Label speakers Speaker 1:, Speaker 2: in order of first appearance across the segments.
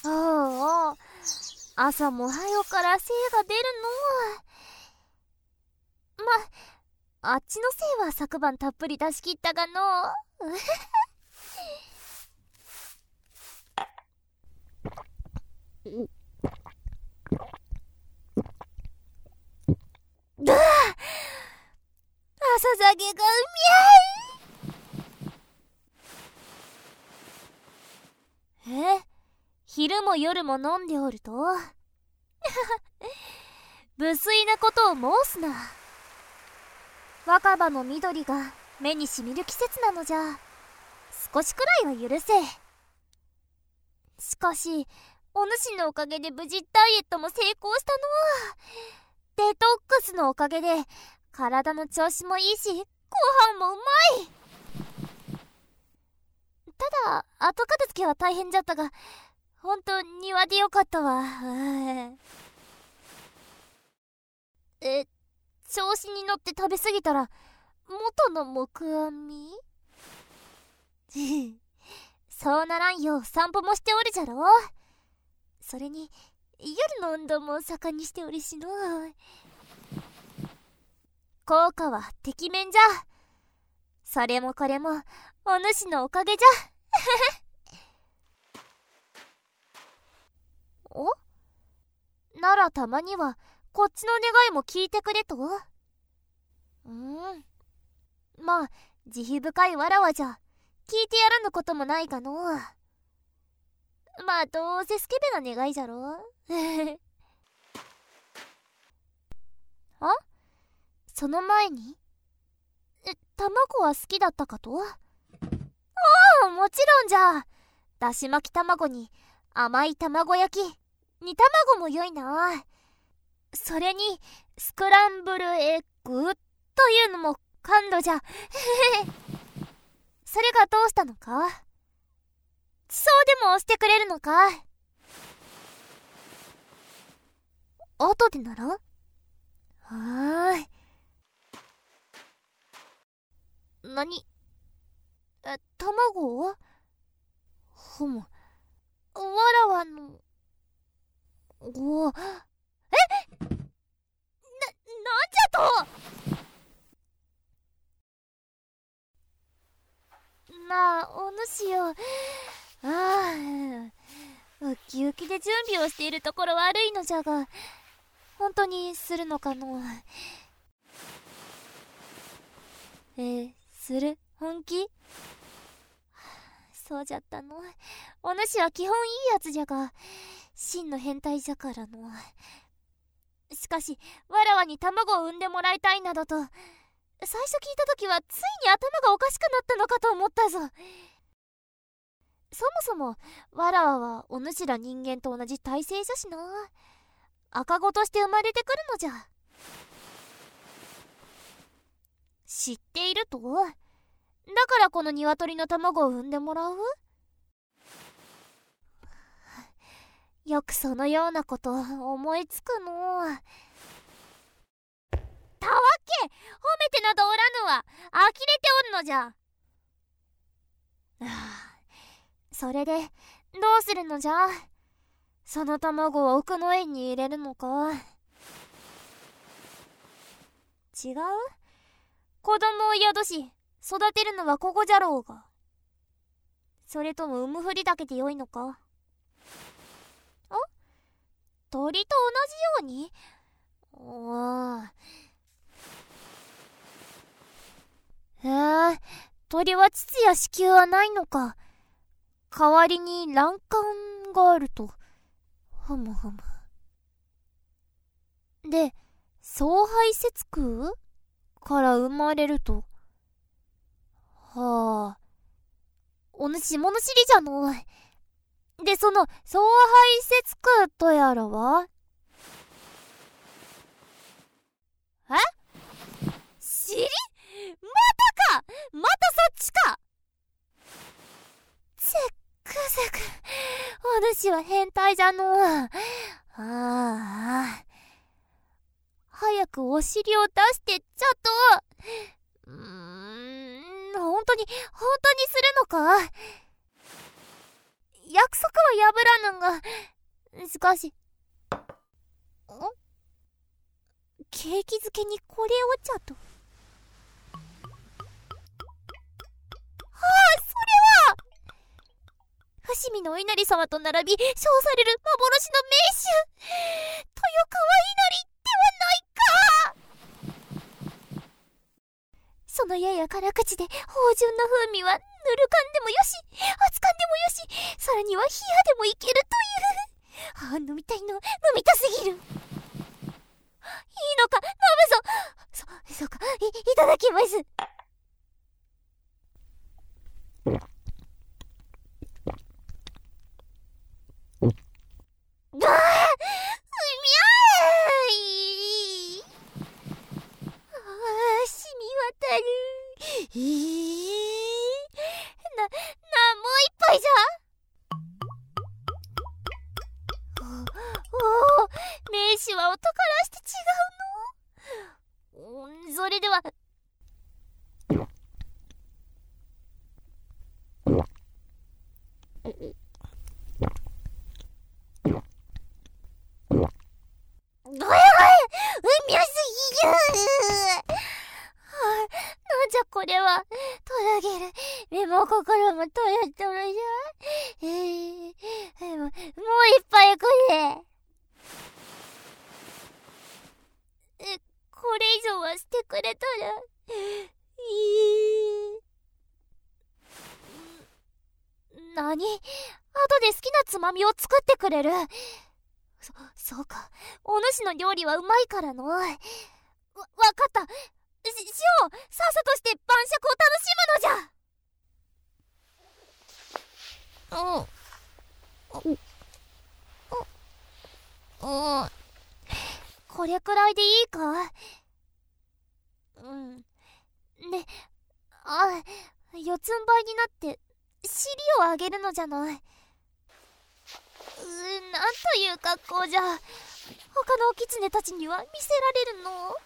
Speaker 1: ああ、朝も早うから精が出るの。あっちの精は昨晩たっぷり出し切ったがの。うわ、朝酒がうみゃい。昼も夜も飲んでおると無粋なことを申すな。若葉の緑が目にしみる季節なのじゃ。少しくらいは許せ。しかしお主のおかげで無事ダイエットも成功したの。デトックスのおかげで体の調子もいいしご飯もうまい。ただ後片付けは大変じゃったが、ほんと庭でよかったわ。調子に乗って食べ過ぎたら元の木阿弥そうならんよう散歩もしておるじゃろ。それに夜の運動も盛んにしておるしの。効果はてきめんじゃ。それもこれもお主のおかげじゃ。お？ならたまにはこっちの願いも聞いてくれと。まあ慈悲深いわらわじゃ聞いてやらぬこともないかの。まあどうせスケベな願いじゃろ。あ？その前に卵は好きだったかと。ああ、もちろんじゃ。だし巻き卵に甘い卵焼き、煮卵も良いな。それにスクランブルエッグというのも感動じゃ。それがどうしたのか。そうでも押してくれるのか。後でなら。はーい。何？卵？ふむ。わらわの。なんじゃと。なあ、お主よ。ウキウキで準備をしているところ悪いのじゃが、本当にするのかの。する？本気？そうじゃったの。お主は基本いいやつじゃが、真の変態じゃからの。しかしわらわに卵を産んでもらいたいなどと、最初聞いた時はついに頭がおかしくなったのかと思ったぞ。そもそもわらわはお主ら人間と同じ体勢じゃしな。赤子として生まれてくるのじゃ。知っていると？だからこの鶏の卵を産んでもらう？よくそのようなこと思いつくの。たわけ、褒めてなどおらぬわ。呆れておるのじゃ。それでどうするのじゃ。その卵を奥の園に入れるのか。違う？子供を宿し育てるのはここじゃろうが。それとも産むふりだけでよいのか。鳥と同じように？鳥は膣や子宮はないのか。代わりに卵管があると。ふむふむ。で、総排泄腔から生まれると。はあ。お主物知りじゃの。で、その総排泄腔とやらは？尻？またか！またそっちか！ゼクゼク。お主は変態じゃの。早くお尻を出してっちゃと。本当にするのか？や約束は破らぬが、しかし、ケーキ漬けにこれお茶と。それは伏見のお稲荷様と並び称される幻の名手、豊川稲荷ではないか。そのやや辛口で芳醇な風味はぬるかんでもよし、熱かんでもよし、さらには冷やでもいけるという。飲みたいの、飲みたすぎる。いいのか、飲むぞ。そうか、いただきます。もう一杯じゃ。名手は音からして違うの。それではうますぎる。なんじゃこれは。とろげる。身も心もとろとろじゃ。もう一杯これ。これ以上はしてくれたら。なに？後で好きなつまみを作ってくれる。そうか。お主の料理はうまいからの。わかった。しよう。さっさとして晩酌を楽しむのじゃ。これくらいでいいか？で、四つん這いになって尻を上げるのじゃない。なんという格好じゃ。他のお狐たちには見せられるの？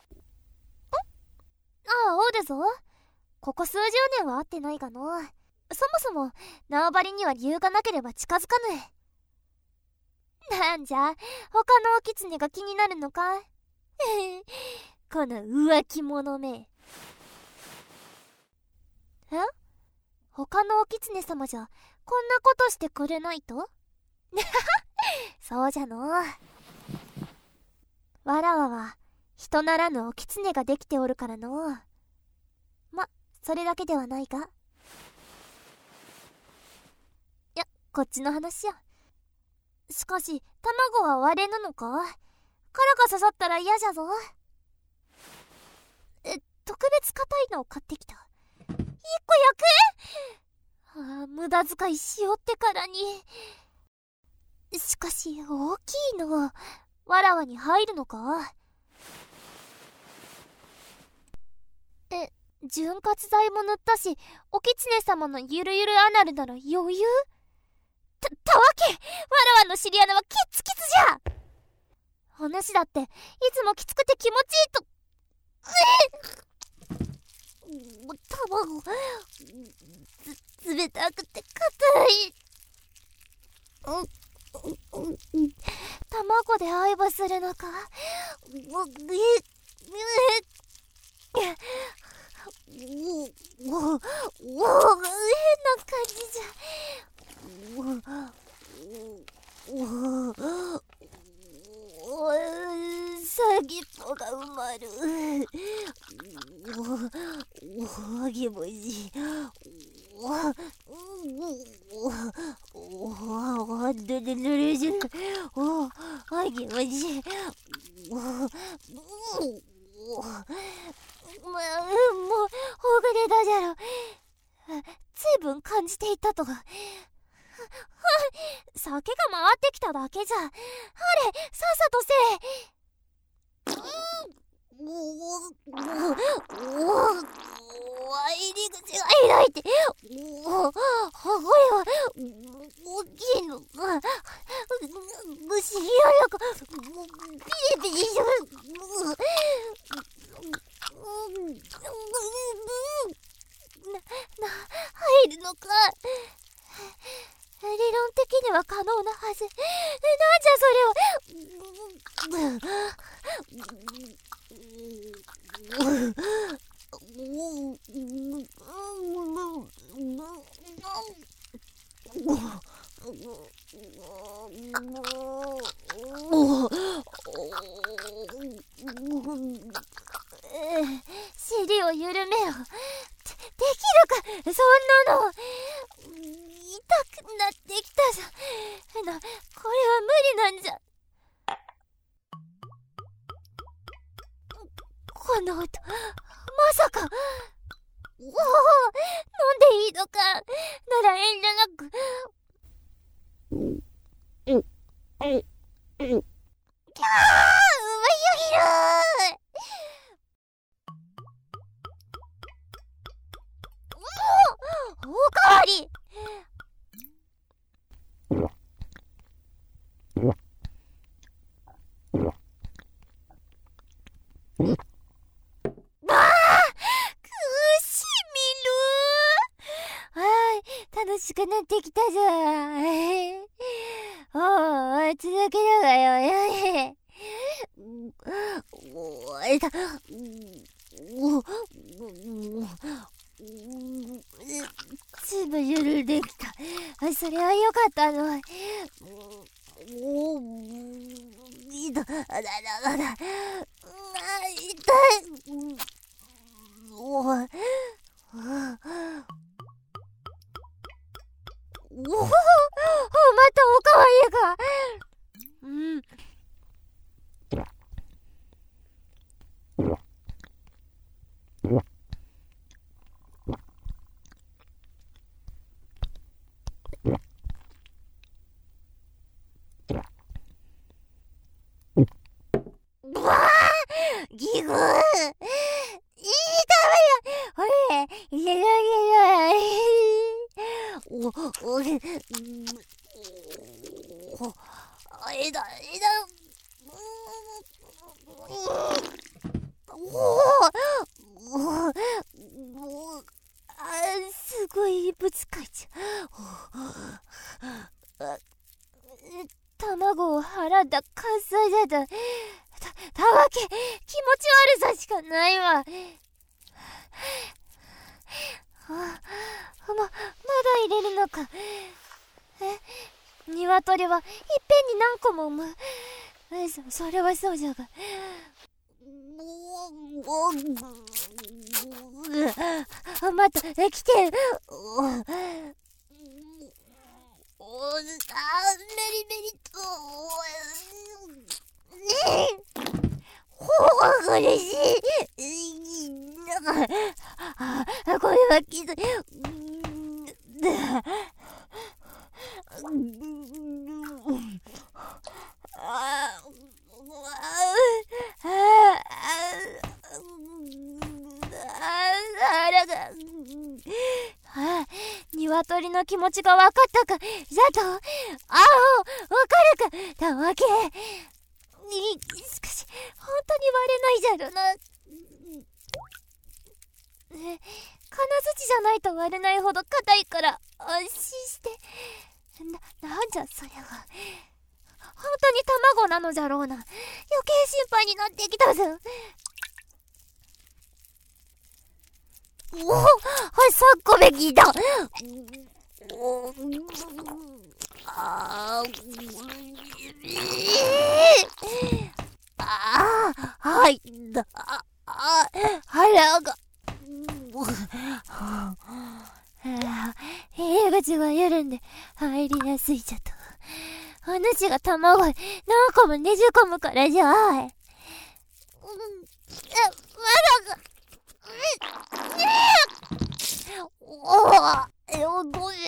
Speaker 1: おうでぞ。ここ数十年は会ってないがの。そもそも縄張りには理由がなければ近づかぬ。なんじゃ、他のお狐が気になるのか？この浮気者め。他のお狐様じゃこんなことしてくれないと？そうじゃの。わらわは人ならぬお狐ができておるからの。それだけではないか。こっちの話や。しかし卵は割れぬのか？殻が刺さったら嫌じゃぞ。特別硬いのを買ってきた。1個焼く？無駄遣いしようってからに。しかし大きいのわらわに入るのか？潤滑剤も塗ったし、お狐様のゆるゆるアナルなら余裕？たわけ！わらわの尻穴はキツキツじゃ！お主だっていつもきつくて気持ちいいと。卵冷たくて硬い。卵で愛撫するのか？変な感じじゃ。先っぽが埋まる。あげもじ。ぬるぬるじゃ。あげもじ。もうほぐれたじゃろ。随分感じていたと。酒が回ってきただけじゃ。あれ、さっさとせえ。入り口が開いて。これは大きいのか。虫やらかピリピリする。入るのか。理論的は可能なはず。なんじゃそれは。尻を緩めよ。できるか、そんなの。痛くなってきたじゃん。これは無理なんじゃ。この音、まさか。飲んでいいのか。なら遠慮なく。うますぎる。おかわり。楽しくなってきたぞ。続けながよ。ずいぶん緩んできた。それはよかったの。痛い。またおかわりか。ギグー。いいたわよ。ほれ、入れろ。すごいぶつかいちゃう。卵を払った関西だとたわけ気持ち悪さしかないわ。まだ入れるのか。鶏はいっぺんに何個も産む。それはそうじゃが。また来てる。メリメリと苦しい。これはきつい。鶏の気持ちが分かったか。じゃとわかるかたわけ。しかし本当に割れないじゃろな。金槌じゃないと割れないほど硬いから安心して。なんじゃそれは。本当に卵なのじゃろうな。余計心配になってきたぞ。3個目聞いた。はいだ。腹が。入り口が緩んで入りやすいじゃと。お主が卵何個もねじ込むからじゃ。まだか。ごめん。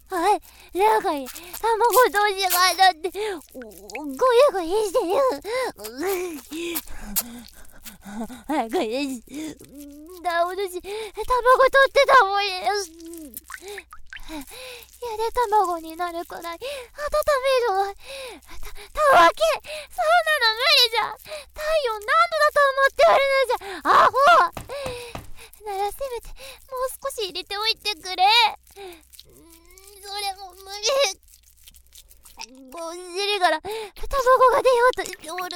Speaker 1: はい、なんか卵同士が当たってゴヤゴヤしてる。はい、これです。だ、私、卵取ってたもんです。ゆで卵になるくらい温めるわ。たわけ、そんなの無理じゃ。体温何度だと思っておるのじゃ、アホ。ならせめてもう少し入れておいてくれ。それも無理。お尻から卵が出ようとしておる。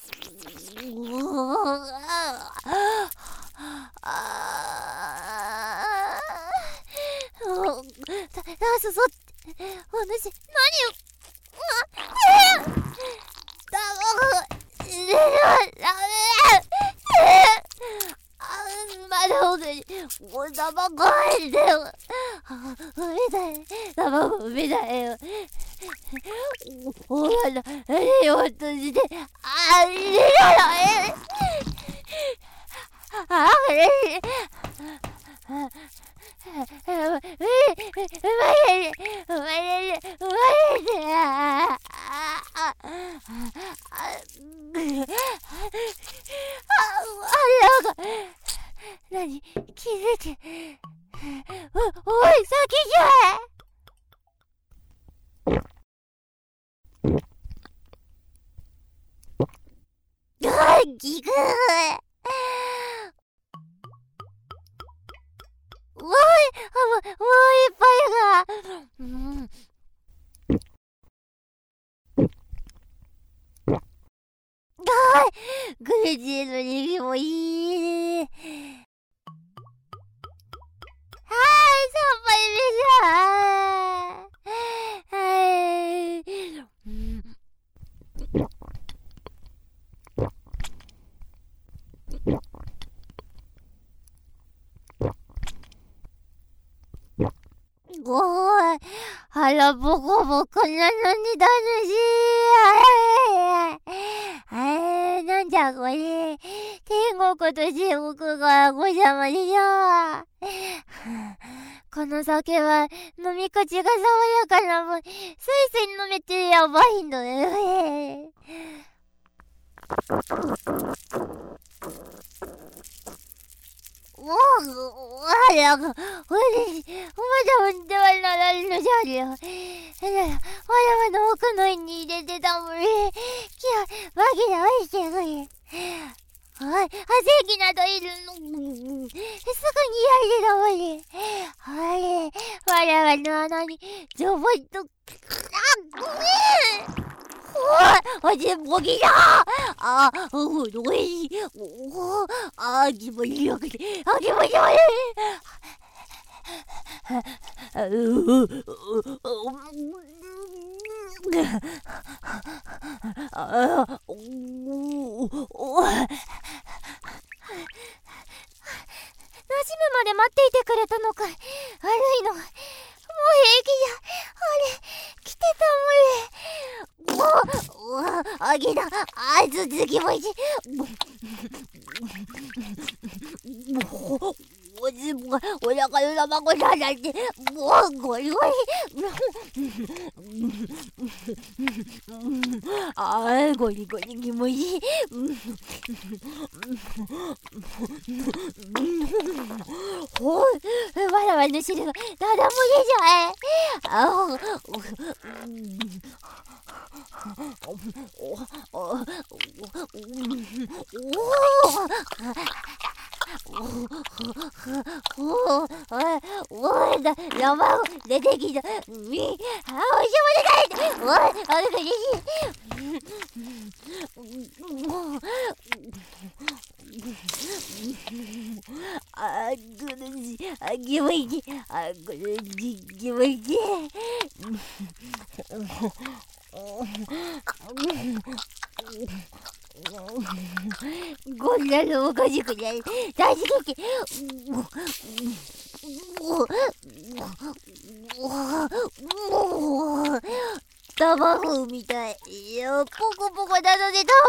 Speaker 1: そってお主何を卵入れるダメ。まだ奥に卵入ってる。海だよ、卵海だよ。お前ら入れようとして入れろよ。何気づけ。おい、先じゃギグー。もういっぱいが。グレジーの人間もいいね。3杯目じゃん。おい、腹ボコボコなのに楽しい。なんじゃこれ。天国と地獄がごちゃまでしょ。この酒は飲み口が爽やかな分、スイスイ飲めてやばいんだね。あら、まだ産んではならぬじゃりよ。わらわの奥の胃に入れてたもんね。わぎらおいしてくれ。おい、発生器などいるの。すぐにやれたもんね。わらわの穴に、ジョボイと、おい、ボギだ。おいしい。気持ちよくて、気持ち悪い。馴染むまで待っていてくれたのかい。悪いの。もう平気じゃ。来てたもんね。あげだ。続きもいい。お腹の卵だなんて、もうゴリゴリ。ゴリゴリ気持ちいい。わらわの汁がただもれじゃい。おいだ、山出てきた。おしまでない。おい、嬉しい。気持ちいい。気持ちいい。こんなのおかしくない。助けて。卵みたい。ポコポコなので倒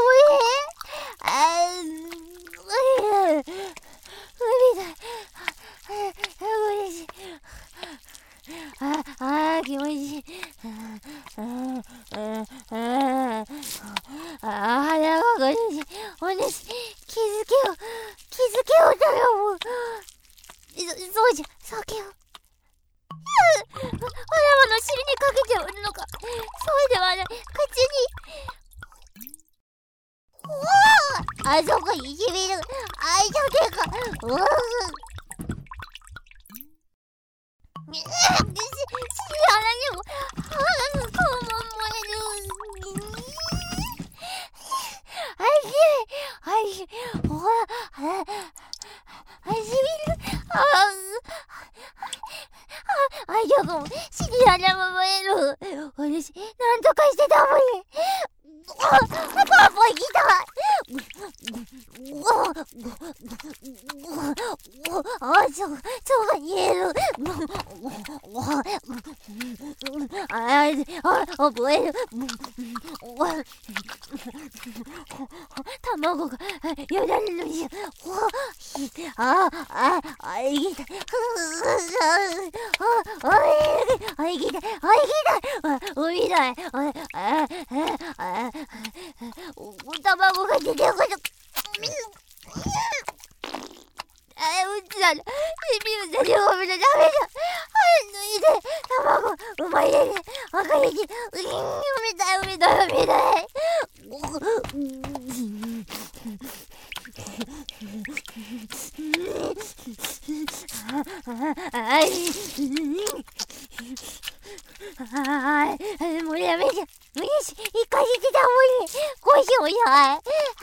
Speaker 1: れ。無理だ。嬉しい。 気持ちいい。腹が苦しい。おねし、気づけよだよ、もう。そうじゃ、酒を。わらわの尻にかけておるのか。そうではない、口に。あそこにしみる。酒か。尻穴にもこうも燃える。ほら、しみる。どこも尻穴も燃える。私、なんとかしてたもんね。パパ来た。そうが言える。覚える。卵がよだれるし。いけた。海だ。卵が出てくる。うちだ。ミューゼリゴミのダメだ。脱いで、卵、馬入れて、赤いき、海だ。もうやめて。一回してたもんね。こうしようや。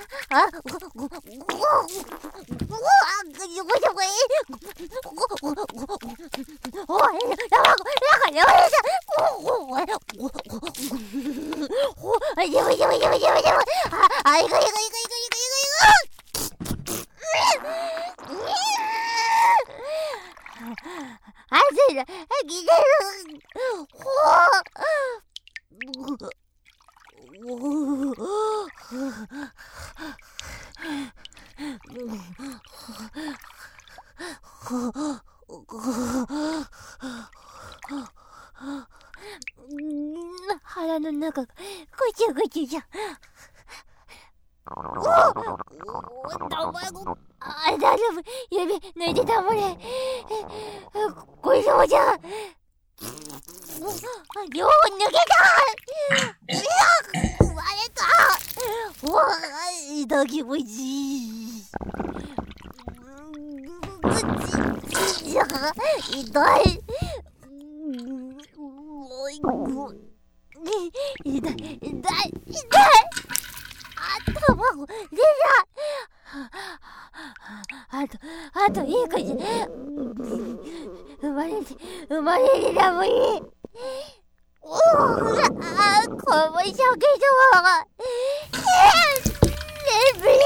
Speaker 1: 腹の中がぐちゃぐちゃじゃ。卵。大丈夫。指抜いてたもんね。これそうじゃ。両抜けた。割れた。痛気持ちいい。痛い。卵出た。あといい感じ。生まれてたもんね。こぼしちゃうけど。眠れない。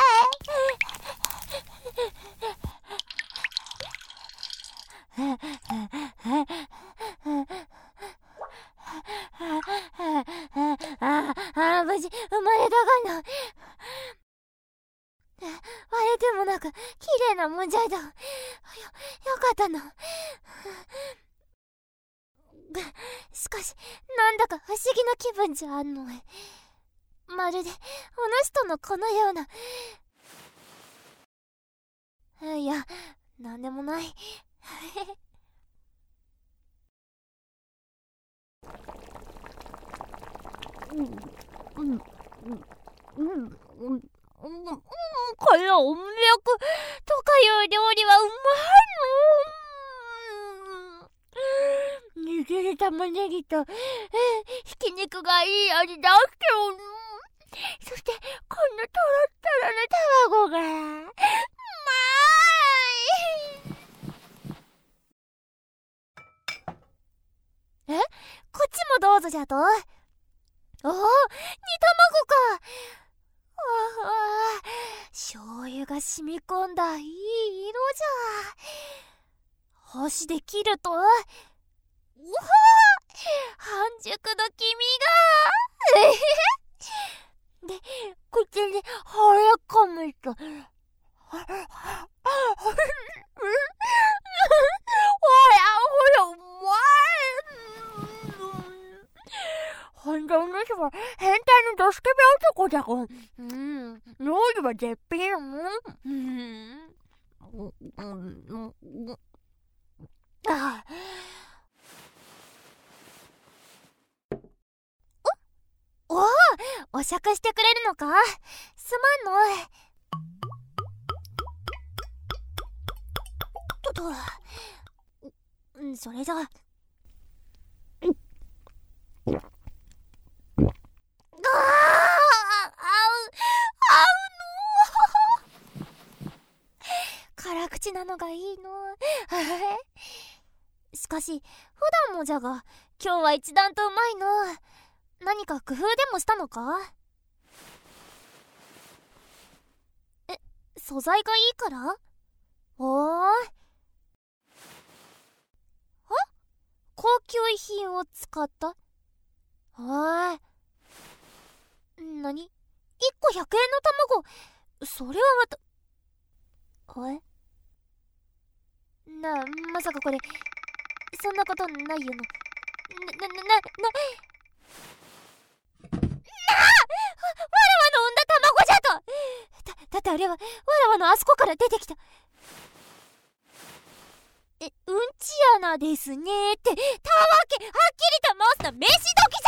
Speaker 1: 無事生まれたかな。割れてもなく綺麗なもんじゃいだ。よかったな。しかしなんだか不思議な気分じゃあんの。まるでお主とのこのような。いや、なんでもない。この音脈とかいう料理はうまいの。握る玉ねぎとひき肉がいい味だけど、そしてこのトロットロの卵がうまい。こっちもどうぞじゃと。煮卵か。醤油が染み込んだいい色じゃ。箸で切ると、半熟の黄身がで、口に放り込むと、ほら、うまい。 じゃが、料理は絶品。あおお、お酌してくれるのか。すまんの。それじゃ辛口なのがいいの。しかし普段もじゃが、今日は一段とうまいの。何か工夫でもしたのか。素材がいいから。おー、高級品を使った。何 ?1 個100円の卵。それはまさかこれ、そんなことないよな。わらわの産んだ卵じゃと。だってあれはわらわのあそこから出てきた。うんち穴ですねーって。たわけ、はっきりと申すと飯時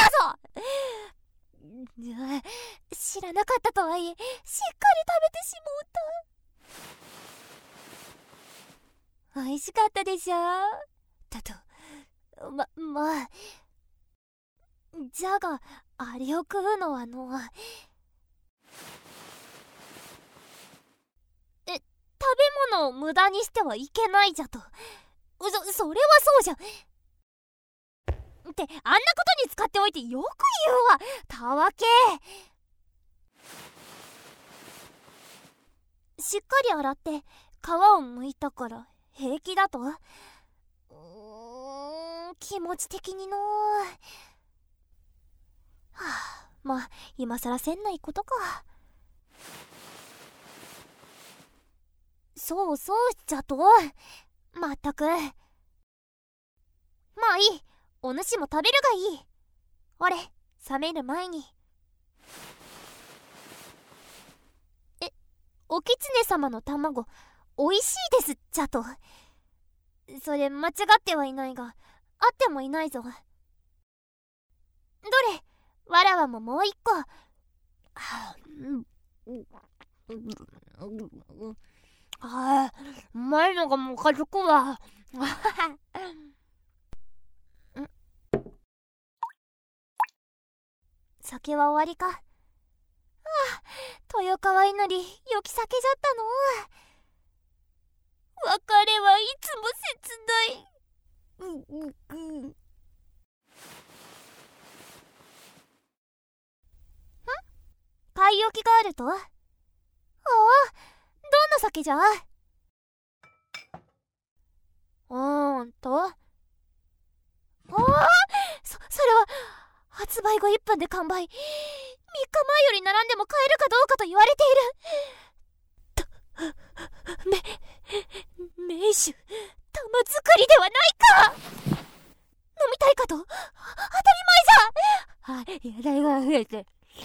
Speaker 1: じゃぞ。知らなかったとはいえ、しっかり食べてしもうた。美味しかったでしょ。まあ、じゃが、あれを食うのは食べ物を無駄にしてはいけないじゃと。それはそうじゃ。ってあんなことに使っておいてよく言うわ、たわけ。しっかり洗って皮を剥いたから平気だと。気持ち的にはあ、まあ今さらせんないことか。そうじゃと。まったく。まあいい、お主も食べるがいい。俺、冷める前に。お狐様の卵、おいしいですじゃと。それ間違ってはいないが、あってもいないぞ。どれ、わらわももう一個。うまいのがもうかずくわ。酒は終わりか。豊川稲荷、よき酒じゃったの。別れはいつも切ない。買い置きがあると。どんな酒じゃ。それは発売後1分で完売。3日前より並んでも買えるかどうかと言われている。名手、玉作りではないか。飲みたいかと。当たり前じゃ。やだいが増えて。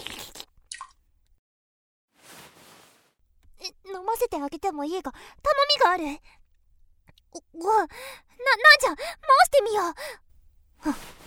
Speaker 1: 飲ませてあげてもいいが、頼みがある。なんじゃ、回してみよう。